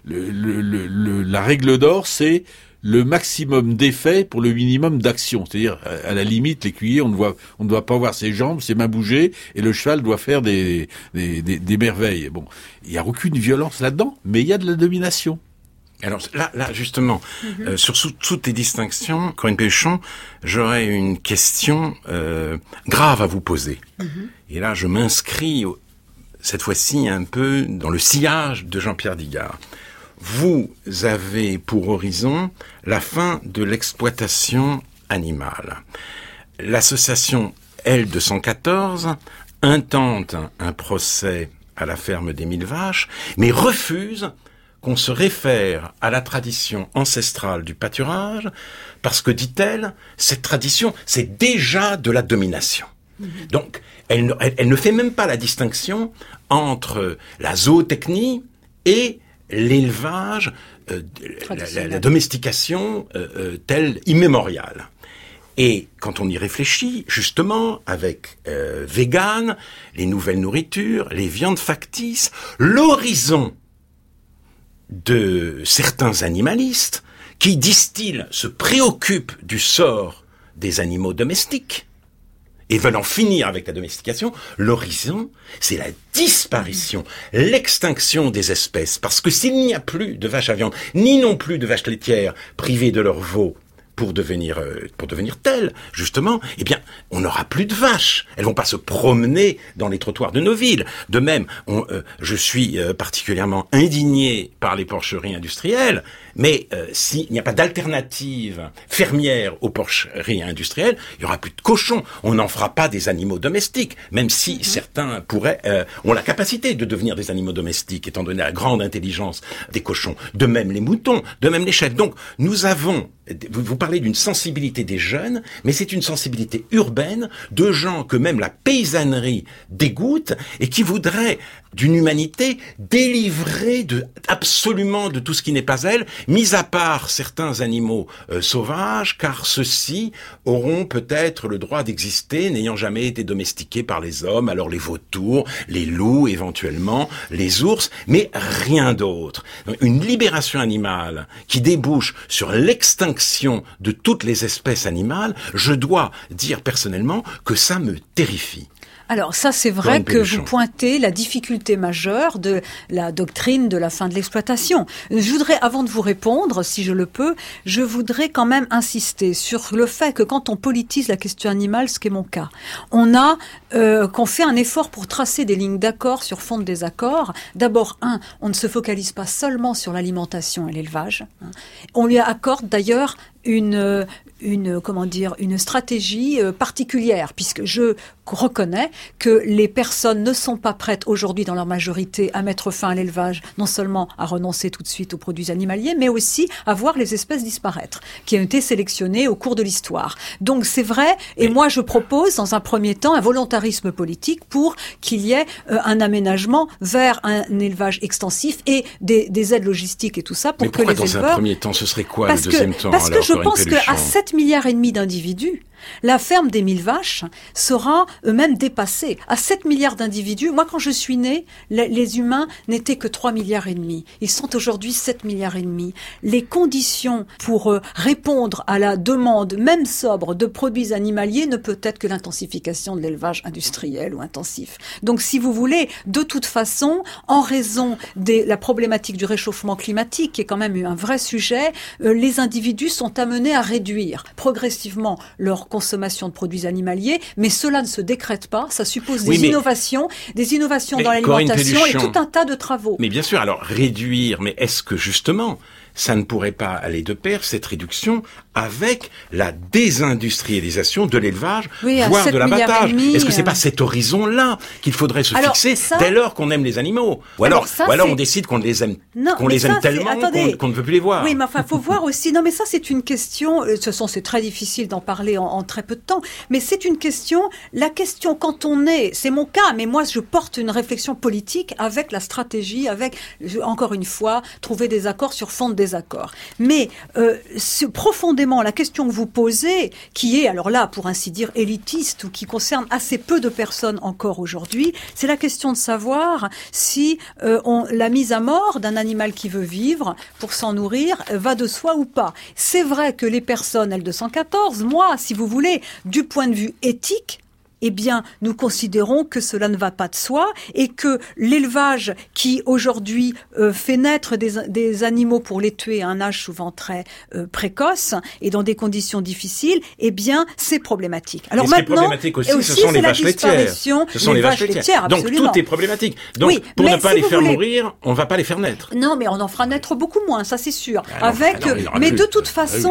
la règle d'or, c'est le maximum d'effet pour le minimum d'action. C'est-à-dire, à la limite, l'écuyer, on ne doit pas voir ses jambes, ses mains bouger, et le cheval doit faire des merveilles. Bon, il n'y a aucune violence là-dedans, mais il y a de la domination. Alors là justement, sur toutes les distinctions, Corinne Pelluchon, j'aurais une question grave à vous poser. Et là, je m'inscris cette fois-ci un peu dans le sillage de Jean-Pierre Digard. Vous avez pour horizon la fin de l'exploitation animale. L'association L214 intente un procès à la ferme des 1000 vaches, mais refuse qu'on se réfère à la tradition ancestrale du pâturage, parce que, dit-elle, cette tradition, c'est déjà de la domination. Donc, elle ne fait même pas la distinction entre la zootechnie et l'élevage, la domestication telle immémoriale. Et quand on y réfléchit, justement, avec vegan, les nouvelles nourritures, les viandes factices, l'horizon de certains animalistes qui, disent-ils, se préoccupent du sort des animaux domestiques et veulent en finir avec la domestication, l'horizon, c'est la disparition, l'extinction des espèces. Parce que s'il n'y a plus de vaches à viande, ni non plus de vaches laitières privées de leurs veaux, pour devenir telles, justement, eh bien, on n'aura plus de vaches. Elles vont pas se promener dans les trottoirs de nos villes. De même, je suis particulièrement indigné par les porcheries industrielles, mais s'il n'y a pas d'alternative fermière aux porcheries industrielles, il y aura plus de cochons. On n'en fera pas des animaux domestiques, même si certains ont la capacité de devenir des animaux domestiques, étant donné la grande intelligence des cochons. De même les moutons, de même les chèvres. Donc, nous avons, vous parlez d'une sensibilité des jeunes, mais c'est une sensibilité urbaine de gens que même la paysannerie dégoûte et qui voudraient d'une humanité délivrée absolument de tout ce qui n'est pas elle, mis à part certains animaux sauvages, car ceux-ci auront peut-être le droit d'exister, n'ayant jamais été domestiqués par les hommes, alors les vautours, les loups éventuellement, les ours, mais rien d'autre. Donc, une libération animale qui débouche sur l'extinction de toutes les espèces animales, je dois dire personnellement que ça me terrifie. Alors ça, c'est vrai que vous pointez la difficulté majeure de la doctrine de la fin de l'exploitation. Je voudrais, avant de vous répondre, si je le peux, je voudrais quand même insister sur le fait que quand on politise la question animale, ce qui est mon cas, qu'on fait un effort pour tracer des lignes d'accord sur fond de désaccord. D'abord, on ne se focalise pas seulement sur l'alimentation et l'élevage. On lui accorde d'ailleurs une stratégie particulière, puisque je reconnais que les personnes ne sont pas prêtes aujourd'hui dans leur majorité à mettre fin à l'élevage, non seulement à renoncer tout de suite aux produits animaliers, mais aussi à voir les espèces disparaître, qui ont été sélectionnées au cours de l'histoire. Donc c'est vrai, et moi je propose dans un premier temps un volontarisme politique pour qu'il y ait un aménagement vers un élevage extensif et des aides logistiques et tout ça pour que les éleveurs... Mais pourquoi dans un premier temps, ce serait quoi le deuxième temps? Parce que je pense qu'à 7,5 milliards d'individus, la ferme des 1000 vaches sera même dépassée. À 7 milliards d'individus, moi quand je suis née, les humains n'étaient que 3,5 milliards. Ils sont aujourd'hui 7,5 milliards. Les conditions pour répondre à la demande, même sobre, de produits animaliers ne peut être que l'intensification de l'élevage industriel ou intensif. Donc si vous voulez, de toute façon, en raison de la problématique du réchauffement climatique, qui est quand même un vrai sujet, les individus sont amenés à réduire progressivement leur consommation de produits animaliers, mais cela ne se décrète pas, ça suppose des innovations dans l'alimentation et tout un tas de travaux. Mais bien sûr, alors réduire, mais est-ce que justement ça ne pourrait pas aller de pair, cette réduction, avec la désindustrialisation de l'élevage, voire de l'abattage? Est-ce que c'est pas cet horizon-là qu'il faudrait se fixer dès lors qu'on aime les animaux? Ou alors on décide qu'on les aime, tellement qu'on ne veut plus les voir. Oui, mais enfin, faut voir aussi. Non, mais ça, c'est une question. De toute façon, c'est très difficile d'en parler en très peu de temps. Mais c'est une question. La question, quand on est, c'est mon cas, mais moi, je porte une réflexion politique avec la stratégie, avec, encore une fois, trouver des accords sur fond de désaccord. Mais profondément, la question que vous posez, qui est, alors là, pour ainsi dire, élitiste ou qui concerne assez peu de personnes encore aujourd'hui, c'est la question de savoir si la mise à mort d'un animal qui veut vivre pour s'en nourrir va de soi ou pas. C'est vrai que les personnes L214, moi, si vous voulez, du point de vue éthique, eh bien, nous considérons que cela ne va pas de soi et que l'élevage qui aujourd'hui fait naître des animaux pour les tuer à un âge souvent très précoce et dans des conditions difficiles, eh bien, c'est problématique. Alors et maintenant, problématique aussi, ce sont les vaches laitières. Ce sont les vaches laitières. Donc tout est problématique. Donc oui, pour ne pas les faire mourir, on va pas les faire naître. Non, mais on en fera naître beaucoup moins, ça c'est sûr. Mais de toute façon,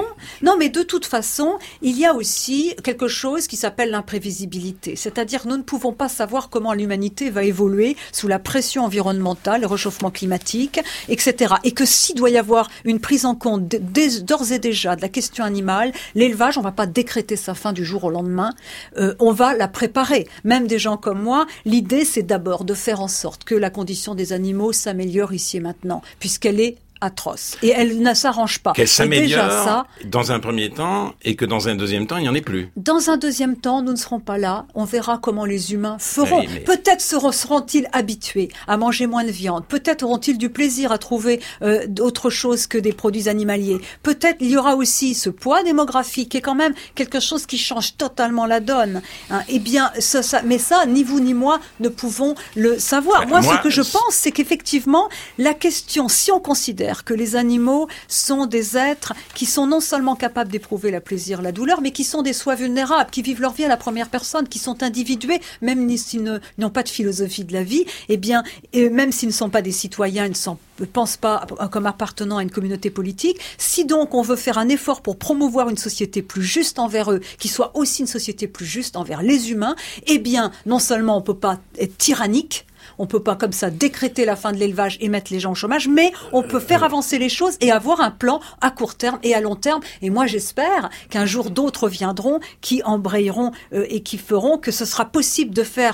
il y a aussi quelque chose qui s'appelle l'imprévisibilité. C'est-à-dire nous ne pouvons pas savoir comment l'humanité va évoluer sous la pression environnementale, le réchauffement climatique, etc. Et que s'il doit y avoir une prise en compte d'ores et déjà de la question animale, l'élevage, on ne va pas décréter sa fin du jour au lendemain, on va la préparer. Même des gens comme moi, l'idée c'est d'abord de faire en sorte que la condition des animaux s'améliore ici et maintenant, puisqu'elle est atroce. Et elle ne s'arrange pas. Qu'elle s'améliore dans un premier temps et que dans un deuxième temps, il n'y en ait plus. Dans un deuxième temps, nous ne serons pas là. On verra comment les humains feront. Oui, peut-être seront-ils habitués à manger moins de viande. Peut-être auront-ils du plaisir à trouver d'autres choses que des produits animaliers. Peut-être il y aura aussi ce poids démographique qui est quand même quelque chose qui change totalement la donne. Hein. Eh bien, mais ça, ni vous ni moi ne pouvons le savoir. Moi, ce que je pense, c'est qu'effectivement, la question, si on considère que les animaux sont des êtres qui sont non seulement capables d'éprouver le plaisir, la douleur, mais qui sont des soi vulnérables, qui vivent leur vie à la première personne, qui sont individués, même s'ils n'ont pas de philosophie de la vie, eh bien, même s'ils ne sont pas des citoyens, ils ne pensent pas comme appartenant à une communauté politique. Si donc on veut faire un effort pour promouvoir une société plus juste envers eux, qui soit aussi une société plus juste envers les humains, eh bien, non seulement on ne peut pas être tyrannique, on peut pas comme ça décréter la fin de l'élevage et mettre les gens au chômage, mais on peut faire avancer les choses et avoir un plan à court terme et à long terme. Et moi, j'espère qu'un jour d'autres viendront qui embrayeront et qui feront que ce sera possible de faire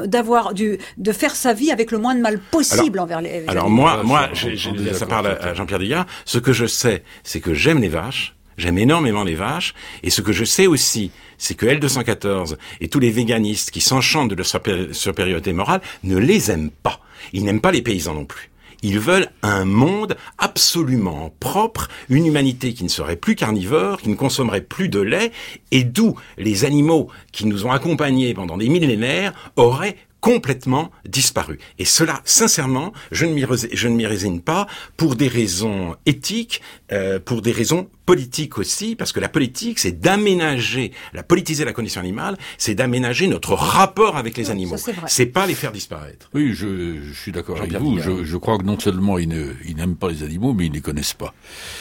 sa vie avec le moins de mal possible envers les. Alors moi, ça parle à Jean-Pierre Digard. Ce que je sais, c'est que j'aime les vaches. J'aime énormément les vaches, et ce que je sais aussi, c'est que L214 et tous les véganistes qui s'enchantent de leur supériorité morale ne les aiment pas. Ils n'aiment pas les paysans non plus. Ils veulent un monde absolument propre, une humanité qui ne serait plus carnivore, qui ne consommerait plus de lait, et d'où les animaux qui nous ont accompagnés pendant des millénaires auraient complètement disparu. Et cela, sincèrement, je ne m'y résigne pas pour des raisons éthiques, pour des raisons politiques aussi, parce que la politique, c'est politiser la condition animale, c'est d'aménager notre rapport avec les animaux. C'est pas les faire disparaître. Oui, je suis d'accord avec vous. Je crois que non seulement ils n'aiment pas les animaux, mais ils ne les connaissent pas.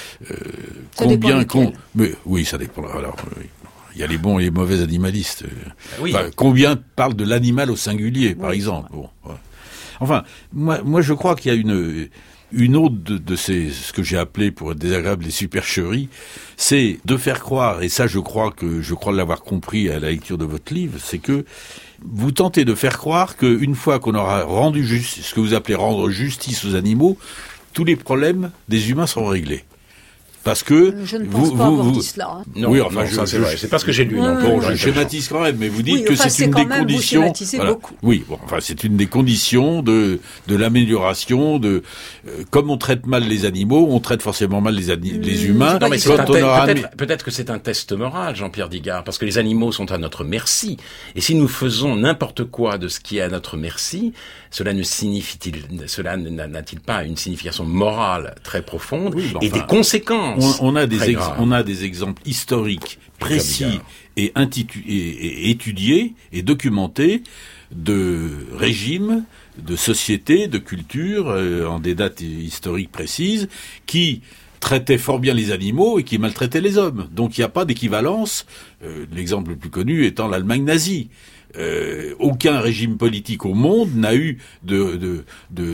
Mais oui, ça dépend. Alors, oui. Il y a les bons et les mauvais animalistes. Oui. Enfin, combien parlent de l'animal au singulier, par exemple. Bon, ouais. Enfin, moi, je crois qu'il y a une autre de ces, ce que j'ai appelé, pour être désagréable, les supercheries, c'est de faire croire, et ça je crois l'avoir compris à la lecture de votre livre, c'est que vous tentez de faire croire qu'une fois qu'on aura rendu justice, ce que vous appelez rendre justice aux animaux, tous les problèmes des humains seront réglés. Parce que je ne pense pas avoir dit cela. Hein. Non, oui, enfin, ça c'est vrai. C'est pas ce que j'ai lu. Bon, je schématise quand même, mais vous dites que c'est une des conditions. Voilà. Oui, bon, enfin, c'est une des conditions de l'amélioration comme on traite mal les animaux, on traite forcément mal les humains. Non, mais peut-être que c'est un test moral, Jean-Pierre Digard, parce que les animaux sont à notre merci. Et si nous faisons n'importe quoi de ce qui est à notre merci, cela n'a-t-il pas une signification morale très profonde et des conséquences? On a des exemples historiques précis et étudiés et documentés de régimes, de sociétés, de cultures, en des dates historiques précises, qui traitaient fort bien les animaux et qui maltraitaient les hommes. Donc il n'y a pas d'équivalence, l'exemple le plus connu étant l'Allemagne nazie. Aucun régime politique au monde n'a eu de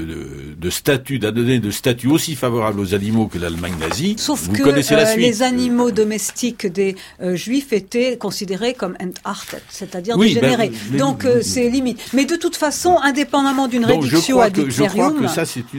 statut aussi favorable aux animaux que l'Allemagne nazie. Sauf que les animaux domestiques des Juifs étaient considérés comme entartet, c'est-à-dire dégénérés. Donc c'est limite. Mais de toute façon, indépendamment d'une réduction ad je crois que ça c'est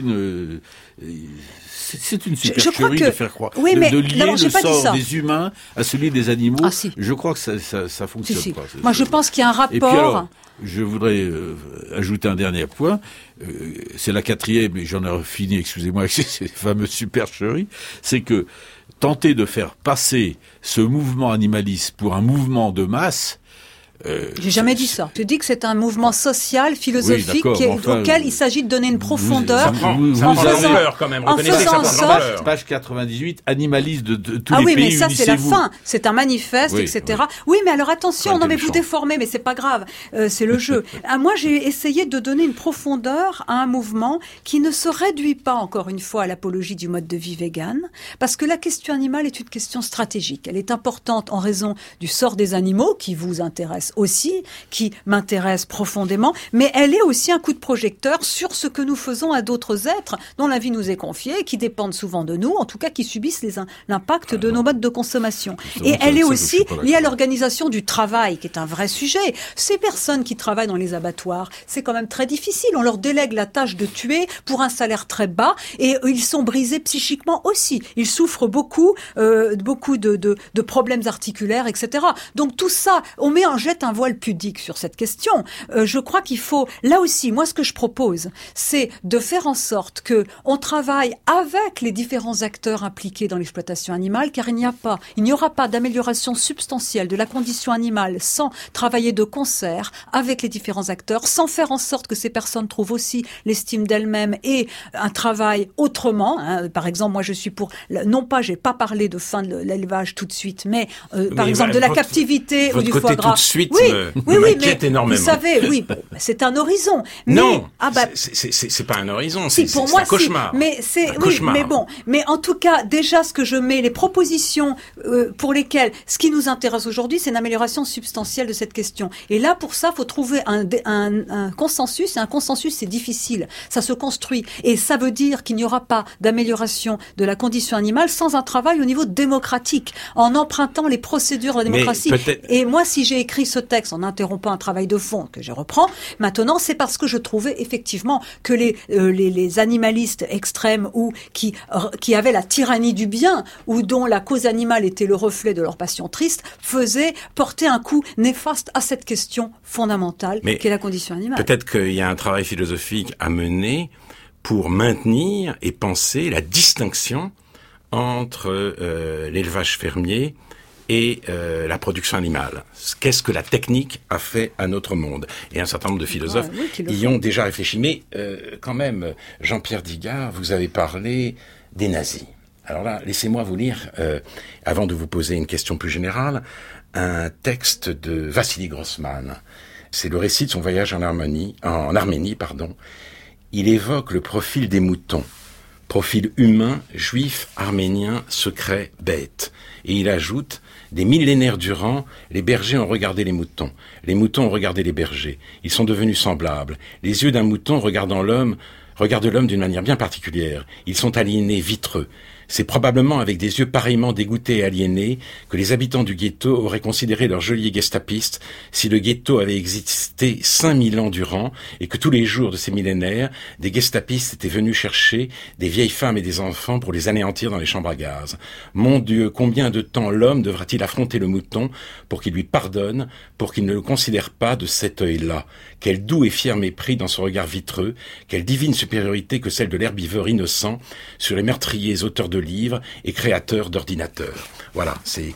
une supercherie de faire croire. Oui, mais de lier le sort des humains à celui des animaux. Ah, si. Je crois que ça fonctionne pas. Moi, je pense qu'il y a un rapport. Et puis alors, je voudrais ajouter un dernier point. C'est la quatrième, et j'en ai fini, excusez-moi, avec ces fameuses supercheries. C'est que tenter de faire passer ce mouvement animaliste pour un mouvement de masse, J'ai jamais dit ça. Je dis que c'est un mouvement social, philosophique, auquel il s'agit de donner une profondeur. En faisant en sorte. Page 98, animaliste de tous les pays. Ah oui, mais ça c'est la fin. C'est un manifeste, etc. Oui, mais alors attention, non mais vous déformez, mais c'est pas grave. C'est le jeu. Moi, j'ai essayé de donner une profondeur à un mouvement qui ne se réduit pas, encore une fois, à l'apologie du mode de vie vegan, parce que la question animale est une question stratégique. Elle est importante en raison du sort des animaux, qui vous intéresse aussi, qui m'intéresse profondément, mais elle est aussi un coup de projecteur sur ce que nous faisons à d'autres êtres dont la vie nous est confiée, qui dépendent souvent de nous, en tout cas qui subissent l'impact de nos modes de consommation. Et elle est aussi liée à l'organisation du travail, qui est un vrai sujet. Ces personnes qui travaillent dans les abattoirs, c'est quand même très difficile. On leur délègue la tâche de tuer pour un salaire très bas, et ils sont brisés psychiquement aussi. Ils souffrent beaucoup de problèmes articulaires, etc. Donc tout ça, jette un voile pudique sur cette question. Je crois qu'il faut, là aussi, moi ce que je propose, c'est de faire en sorte que on travaille avec les différents acteurs impliqués dans l'exploitation animale, car il n'y aura pas d'amélioration substantielle de la condition animale sans travailler de concert avec les différents acteurs, sans faire en sorte que ces personnes trouvent aussi l'estime d'elles-mêmes et un travail autrement. Par exemple, moi je suis pour, j'ai pas parlé de fin de l'élevage tout de suite, mais par exemple de la captivité ou du foie gras. Tout de suite m'inquiète énormément. Vous savez, c'est un horizon. Non, c'est pas un horizon, c'est un cauchemar. Mais en tout cas, déjà ce que je mets, les propositions pour lesquelles, ce qui nous intéresse aujourd'hui, c'est une amélioration substantielle de cette question. Et là, pour ça, faut trouver un consensus. Et un consensus, c'est difficile. Ça se construit. Et ça veut dire qu'il n'y aura pas d'amélioration de la condition animale sans un travail au niveau démocratique, en empruntant les procédures de la démocratie. Et moi, si j'ai écrit ce texte en interrompant un travail de fond que je reprends maintenant, c'est parce que je trouvais effectivement que les animalistes extrêmes ou qui avaient la tyrannie du bien ou dont la cause animale était le reflet de leur passion triste faisaient porter un coup néfaste à cette question fondamentale qu'est la condition animale. Peut-être qu'il y a un travail philosophique à mener pour maintenir et penser la distinction entre l'élevage fermier et la production animale. Qu'est-ce que la technique a fait à notre monde? Et un certain nombre de philosophes y ont déjà réfléchi. Mais quand même, Jean-Pierre Digard, vous avez parlé des nazis. Alors là, laissez-moi vous lire, avant de vous poser une question plus générale, un texte de Vassili Grossman. C'est le récit de son voyage en Arménie. Il évoque le profil des moutons. Profil humain, juif, arménien, secret, bête. Et il ajoute: des millénaires durant, les bergers ont regardé les moutons ont regardé les bergers. Ils sont devenus semblables. Les yeux d'un mouton regardent l'homme d'une manière bien particulière. Ils sont aliénés, vitreux. C'est probablement avec des yeux pareillement dégoûtés et aliénés que les habitants du ghetto auraient considéré leurs geôliers gestapistes si le ghetto avait existé 5000 ans durant et que tous les jours de ces millénaires, des gestapistes étaient venus chercher des vieilles femmes et des enfants pour les anéantir dans les chambres à gaz. Mon Dieu, combien de temps l'homme devra-t-il affronter le mouton pour qu'il lui pardonne, pour qu'il ne le considère pas de cet œil-là? Quel doux et fier mépris dans son regard vitreux, quelle divine supériorité que celle de l'herbivore innocent sur les meurtriers auteurs de livres et créateurs d'ordinateurs. Voilà, c'est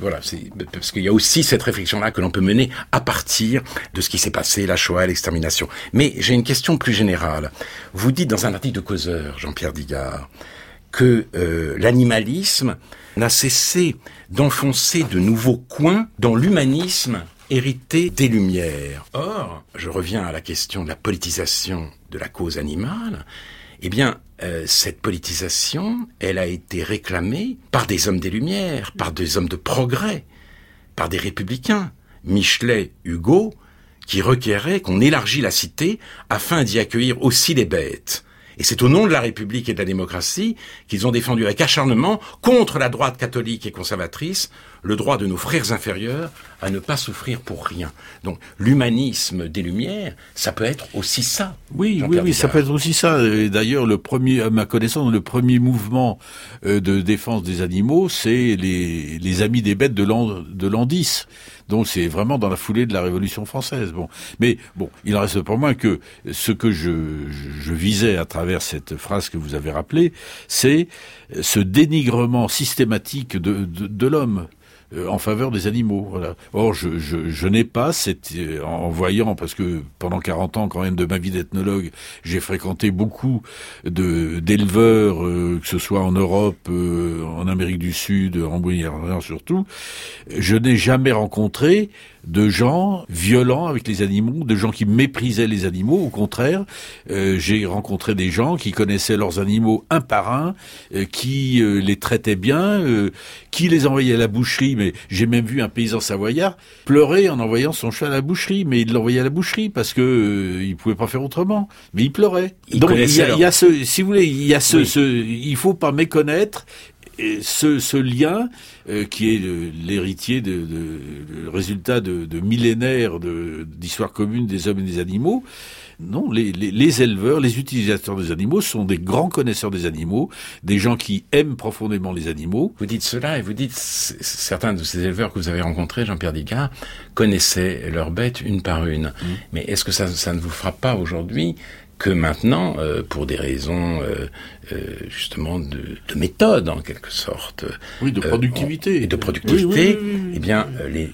parce qu'il y a aussi cette réflexion-là que l'on peut mener à partir de ce qui s'est passé, la Shoah, l'extermination. Mais j'ai une question plus générale. Vous dites dans un article de Causeur, Jean-Pierre Digard, que l'animalisme n'a cessé d'enfoncer de nouveaux coins dans l'humanisme hérité des Lumières. Or, je reviens à la question de la politisation de la cause animale. Eh bien, cette politisation, elle a été réclamée par des hommes des Lumières, par des hommes de progrès, par des républicains, Michelet, Hugo, qui requéraient qu'on élargisse la cité afin d'y accueillir aussi les bêtes. Et c'est au nom de la République et de la démocratie qu'ils ont défendu avec acharnement, contre la droite catholique et conservatrice, le droit de nos frères inférieurs à ne pas souffrir pour rien. Donc l'humanisme des Lumières, ça peut être aussi ça. Oui, ça peut être aussi ça. Et d'ailleurs, à ma connaissance, le premier mouvement de défense des animaux, c'est les Amis des bêtes de l'an 10. Donc c'est vraiment dans la foulée de la Révolution française. Mais il en reste pas moins que ce que je visais à travers cette phrase que vous avez rappelée, c'est ce dénigrement systématique de l'homme. en faveur des animaux. Voilà. Or, je n'ai pas en voyant, parce que pendant 40 ans quand même de ma vie d'ethnologue, j'ai fréquenté beaucoup d'éleveurs, que ce soit en Europe, en Amérique du Sud, en Moyen-Orient surtout. Je n'ai jamais rencontré de gens violents avec les animaux, de gens qui méprisaient les animaux. Au contraire, j'ai rencontré des gens qui connaissaient leurs animaux un par un, qui les traitaient bien, qui les envoyaient à la boucherie. Mais j'ai même vu un paysan savoyard pleurer en envoyant son chat à la boucherie. Mais il l'envoyait à la boucherie parce que il pouvait pas faire autrement. Mais il pleurait. Donc il y a si vous voulez, il faut pas méconnaître ce lien qui est l'héritier le résultat de millénaires d'histoire commune des hommes et des animaux. Non, les éleveurs, les utilisateurs des animaux sont des grands connaisseurs des animaux, des gens qui aiment profondément les animaux. Vous dites cela et vous dites certains de ces éleveurs que vous avez rencontrés, Jean-Pierre Digard, connaissaient leurs bêtes une par une. Mais est-ce que ça ne vous frappe pas aujourd'hui que maintenant, pour des raisons justement de méthode en quelque sorte, oui, de productivité, oui, eh bien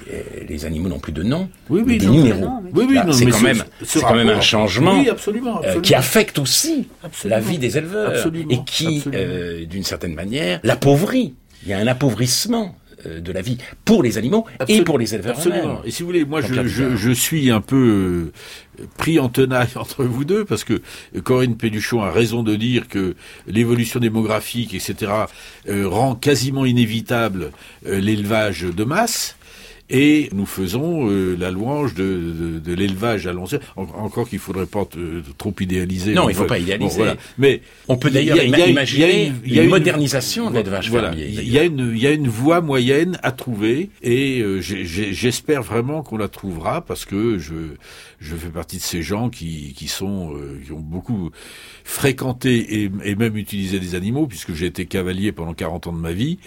les animaux n'ont plus de nom, mais des numéros. C'est quand même un changement, absolument. Qui affecte aussi la vie des éleveurs et qui, d'une certaine manière, l'appauvrit. Il y a un appauvrissement de la vie pour les animaux et pour les éleveurs eux-mêmes. Et si vous voulez, moi je suis un peu pris en tenaille entre vous deux, parce que Corinne Pelluchon a raison de dire que l'évolution démographique, etc., rend quasiment inévitable l'élevage de masse. Et nous faisons la louange de l'élevage à long terme. Encore qu'il faudrait pas trop idéaliser. Non, il faut pas idéaliser. Bon, voilà. Mais on peut d'ailleurs imaginer une modernisation de l'élevage fermier. Il y a une voie moyenne à trouver, et j'espère vraiment qu'on la trouvera, parce que je fais partie de ces gens qui ont beaucoup fréquenté et même utilisé des animaux, puisque j'ai été cavalier pendant 40 ans de ma vie.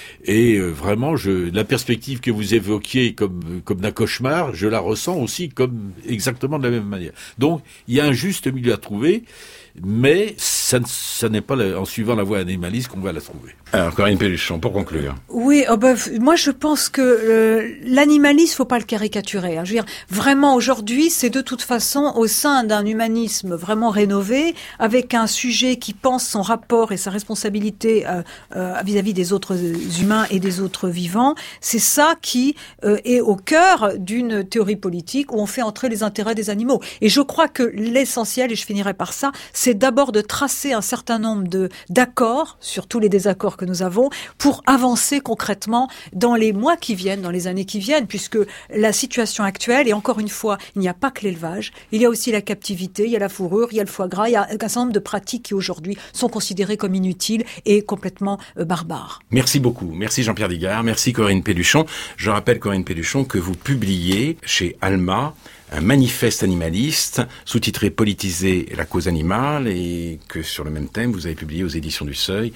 Et vraiment, la perspective que vous évoquiez comme d'un cauchemar, je la ressens aussi comme exactement de la même manière. Donc, il y a un juste milieu à trouver, mais ça n'est pas en suivant la voie animaliste qu'on va la trouver. Alors, Corinne Pelluchon, pour conclure. Oui, moi je pense que l'animalisme, faut pas le caricaturer. Je veux dire, vraiment aujourd'hui, c'est de toute façon au sein d'un humanisme vraiment rénové, avec un sujet qui pense son rapport et sa responsabilité vis-à-vis des autres humains et des autres vivants. C'est ça qui est au cœur d'une théorie politique où on fait entrer les intérêts des animaux. Et je crois que l'essentiel, et je finirai par ça, c'est d'abord de tracer un certain nombre d'accords sur tous les désaccords que nous avons pour avancer concrètement dans les mois qui viennent, dans les années qui viennent, puisque la situation actuelle, et encore une fois, il n'y a pas que l'élevage, il y a aussi la captivité, il y a la fourrure, il y a le foie gras, il y a un certain nombre de pratiques qui aujourd'hui sont considérées comme inutiles et complètement barbares. Merci beaucoup. Merci Jean-Pierre Digard, merci Corinne Pelluchon. Je rappelle, Corinne Pelluchon, que vous publiez chez Alma un manifeste animaliste sous-titré « Politiser la cause animale » et que sur le même thème, vous avez publié aux éditions du Seuil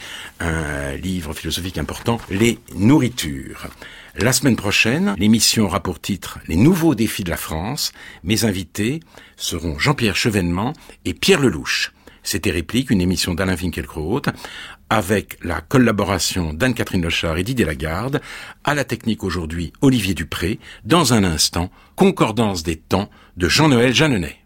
un livre philosophique important, « Les nourritures ». La semaine prochaine, l'émission aura pour titre « Les nouveaux défis de la France ». Mes invités seront Jean-Pierre Chevènement et Pierre Lelouch. C'était Réplique, une émission d'Alain Finkielkraut, avec la collaboration d'Anne-Catherine Lechard et Didier Lagarde, à la technique aujourd'hui Olivier Dupré, dans un instant, Concordance des temps de Jean-Noël Jeanneney.